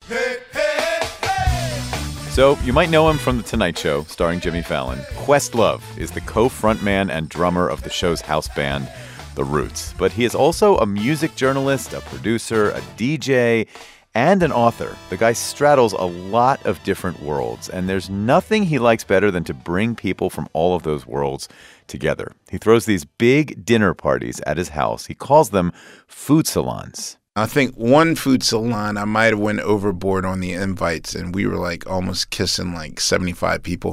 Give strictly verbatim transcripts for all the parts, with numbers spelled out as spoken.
Hey, hey, hey. So, you might know him from The Tonight Show, starring Jimmy Fallon. Questlove is the co-frontman and drummer of the show's house band, The Roots. But he is also a music journalist, a producer, a D J, and an author. The guy straddles a lot of different worlds, and there's nothing he likes better than to bring people from all of those worlds together. He throws these big dinner parties at his house. He calls them food salons. I think one food salon, I might have went overboard on the invites, and we were like almost kissing like seventy-five people.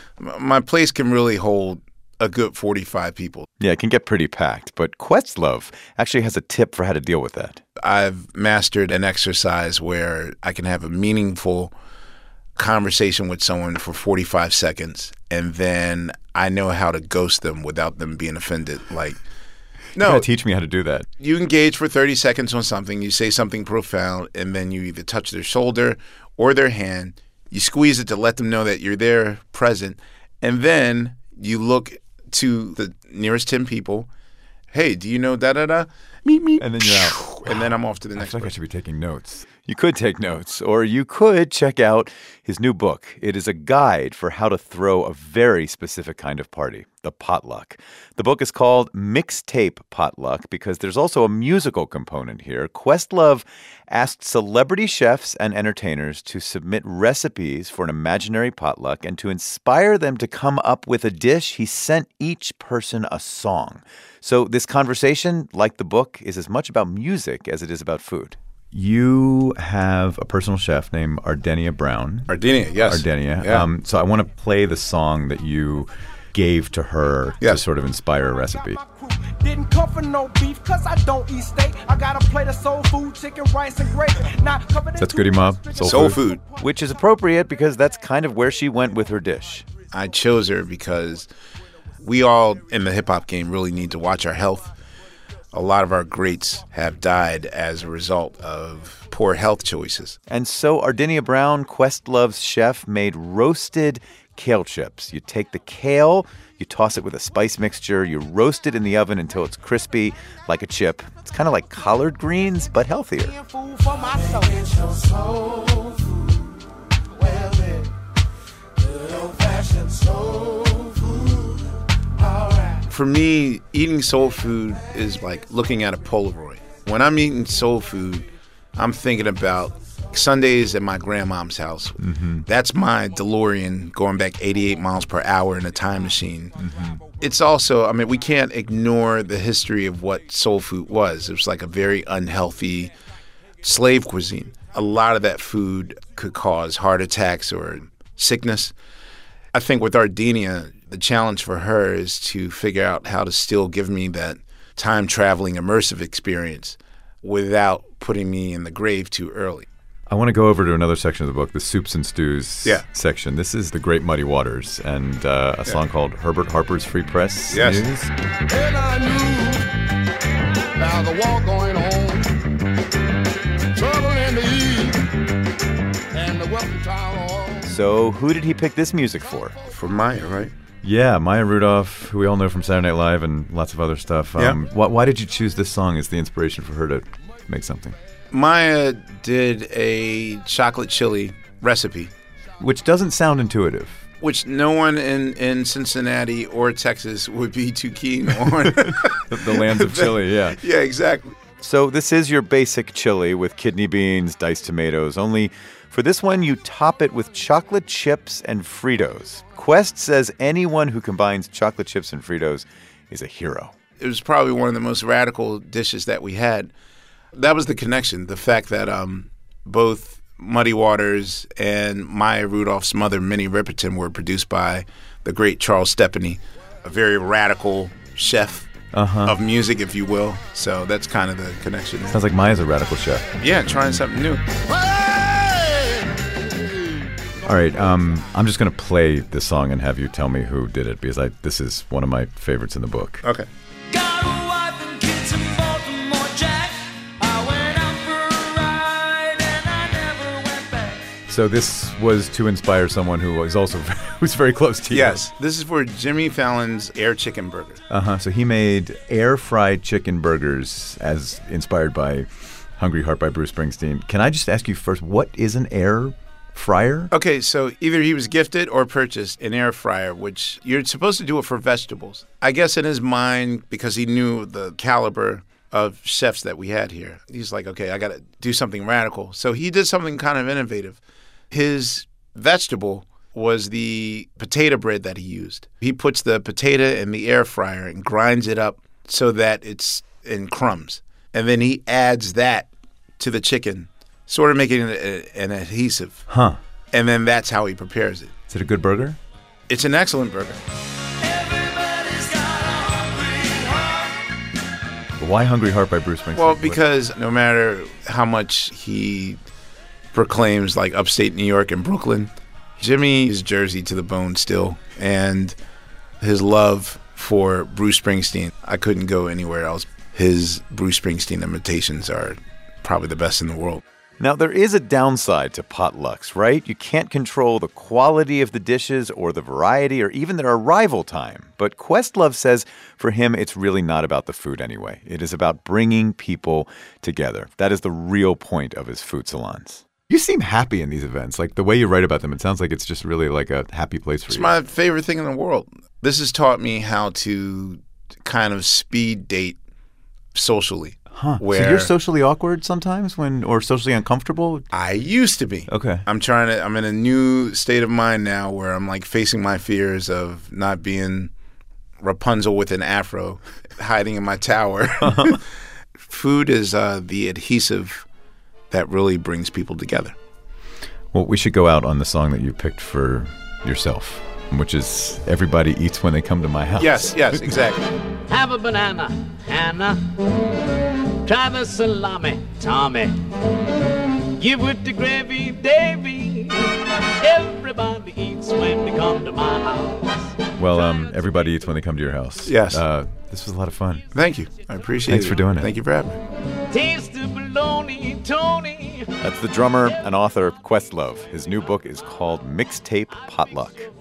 My place can really hold a good forty-five people. Yeah, it can get pretty packed, but Questlove actually has a tip for how to deal with that. I've mastered an exercise where I can have a meaningful conversation with someone for forty-five seconds, and then I know how to ghost them without them being offended. Like, no, you gotta teach me how to do that. You engage for thirty seconds on something, you say something profound, and then you either touch their shoulder or their hand. You squeeze it to let them know that you're there, present, and then you look to the nearest ten people. Hey, do you know da-da-da? Meet me. And then you're out. And then I'm off to the I next feel like I person. should be taking notes. You could take notes, or you could check out his new book. It is a guide for how to throw a very specific kind of party, the potluck. The book is called Mixtape Potluck because there's also a musical component here. Questlove asked celebrity chefs and entertainers to submit recipes for an imaginary potluck, and to inspire them to come up with a dish, he sent each person a song. So this conversation, like the book, is as much about music as it is about food. You have a personal chef named Ardenia Brown. Ardenia, yes. Ardenia. Yeah. Um, so I want to play the song that you gave to her yes. to sort of inspire a recipe. Didn't come for no beef, cause I don't eat steak. I got a plate of soul food, chicken, rice, and gravy. Not covered in That's Goody Mob. Soul, soul food. food. Which is appropriate because that's kind of where she went with her dish. I chose her because we all in the hip-hop game really need to watch our health. A lot of our greats have died as a result of poor health choices. And so Ardenia Brown, Questlove's chef, made roasted kale chips. You take the kale, you toss it with a spice mixture, you roast it in the oven until it's crispy like a chip. It's kind of like collard greens, but healthier. For me, eating soul food is like looking at a Polaroid. When I'm eating soul food, I'm thinking about Sundays at my grandmom's house. Mm-hmm. That's my DeLorean going back eighty-eight miles per hour in a time machine. Mm-hmm. It's also, I mean, we can't ignore the history of what soul food was. It was like a very unhealthy slave cuisine. A lot of that food could cause heart attacks or sickness. I think with Ardenia, the challenge for her is to figure out how to still give me that time-traveling immersive experience without putting me in the grave too early. I want to go over to another section of the book, the soups and stews yeah. section. This is The Great Muddy Waters and uh, a yeah. song called Herbert Harper's Free Press yes. News. And I knew now the war going on, trouble in the east, and the weapon town on. So who did he pick this music for? For Maya, right? Yeah, Maya Rudolph, who we all know from Saturday Night Live and lots of other stuff. Um, yeah. why, why did you choose this song as the inspiration for her to make something? Maya did a chocolate chili recipe. Which doesn't sound intuitive. Which no one in, in Cincinnati or Texas would be too keen on. the, the lands of chili, yeah. Yeah, exactly. So this is your basic chili with kidney beans, diced tomatoes, only for this one you top it with chocolate chips and Fritos. Quest says anyone who combines chocolate chips and Fritos is a hero. It was probably one of the most radical dishes that we had. That was the connection, the fact that um, both Muddy Waters and Maya Rudolph's mother, Minnie Riperton, were produced by the great Charles Stepney, a very radical chef uh-huh. of music, if you will. So that's kind of the connection there. Sounds like Maya's a radical chef. Yeah, trying something new. All right, um, I'm just going to play this song and have you tell me who did it because I, this is one of my favorites in the book. Okay. Got a wife and kids in Baltimore, Jack. I went out for a ride and I never went back. So this was to inspire someone who was also who's very close to you. Yes, this is for Jimmy Fallon's Air Chicken Burger. Uh-huh, so he made air-fried chicken burgers as inspired by Hungry Heart by Bruce Springsteen. Can I just ask you first, what is an air fryer? Okay, so either he was gifted or purchased an air fryer, which you're supposed to do it for vegetables. I guess in his mind, because he knew the caliber of chefs that we had here, he's like, okay, I got to do something radical. So he did something kind of innovative. His vegetable was the potato bread that he used. He puts the potato in the air fryer and grinds it up so that it's in crumbs. And then he adds that to the chicken, sort of making it a, an adhesive. Huh. And then that's how he prepares it. Is it a good burger? It's an excellent burger. Everybody's got a hungry heart. But why Hungry Heart by Bruce Springsteen? Well, because no matter how much he proclaims like upstate New York and Brooklyn, Jimmy is Jersey to the bone still. And his love for Bruce Springsteen, I couldn't go anywhere else. His Bruce Springsteen imitations are probably the best in the world. Now, there is a downside to potlucks, right? You can't control the quality of the dishes or the variety or even their arrival time. But Questlove says for him, it's really not about the food anyway. It is about bringing people together. That is the real point of his food salons. You seem happy in these events. Like the way you write about them, it sounds like it's just really like a happy place for It's you. my favorite thing in the world. This has taught me how to kind of speed date socially. Huh. Where So you're socially awkward sometimes when, or socially uncomfortable? I used to be. Okay. I'm trying to, I'm in a new state of mind now where I'm like facing my fears of not being Rapunzel with an afro hiding in my tower. Food is uh, the adhesive that really brings people together. Well, we should go out on the song that you picked for yourself, which is Everybody Eats When They Come to My House. Yes, yes, exactly. Have a banana, Hannah. Try the salami, Tommy. Give it to gravy, Davy. Everybody eats when they come to my house. Well, um, everybody eats when they come to your house. Yes. Uh, this was a lot of fun. Thank you. I appreciate it. Thanks for doing it. Thank you for having me. Taste the bologna, Tony. That's the drummer and author Questlove. His new book is called Mixtape Potluck.